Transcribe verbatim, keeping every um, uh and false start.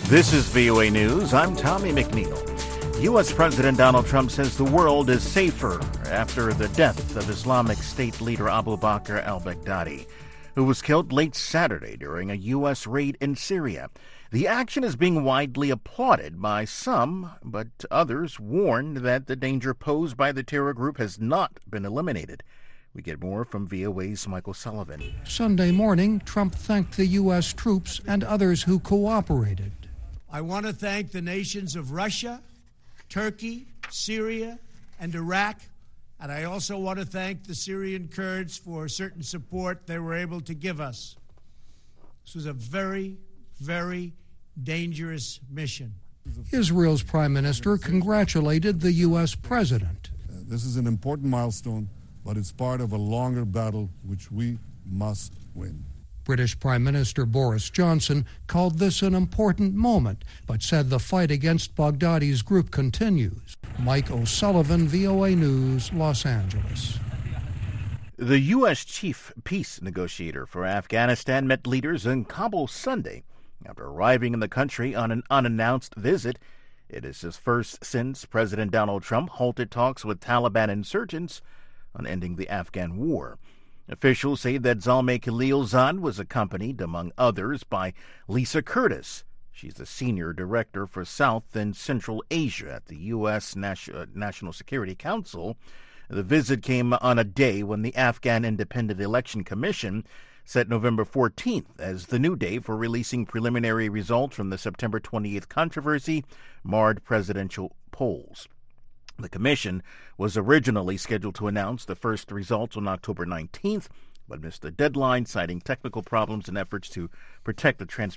This is V O A News. I'm Tommy McNeil. U S. President Donald Trump says the world is safer after the death of Islamic State leader Abu Bakr al-Baghdadi, who was killed late Saturday during a U S raid in Syria. The action is being widely applauded by some, but others warn that the danger posed by the terror group has not been eliminated. We get more from V O A's Michael Sullivan. Sunday morning, Trump thanked the U S troops and others who cooperated. I want to thank the nations of Russia, Turkey, Syria, and Iraq, and I also want to thank the Syrian Kurds for certain support they were able to give us. This was a very, very dangerous mission. Israel's prime minister congratulated the U S president. Uh, this is an important milestone, but it's part of a longer battle which we must win. British Prime Minister Boris Johnson called this an important moment, but said the fight against Baghdadi's group continues. Mike O'Sullivan, V O A News, Los Angeles. The U S chief peace negotiator for Afghanistan met leaders in Kabul Sunday after arriving in the country on an unannounced visit. It is his first since President Donald Trump halted talks with Taliban insurgents on ending the Afghan war. Officials say that Zalmay Khalilzad was accompanied, among others, by Lisa Curtis. She's the senior director for South and Central Asia at the U S. National Security Council. The visit came on a day when the Afghan Independent Election Commission set November fourteenth as the new day for releasing preliminary results from the September twenty-eighth controversy marred presidential polls. The commission was originally scheduled to announce the first results on October nineteenth, but missed the deadline, citing technical problems and efforts to protect the transparency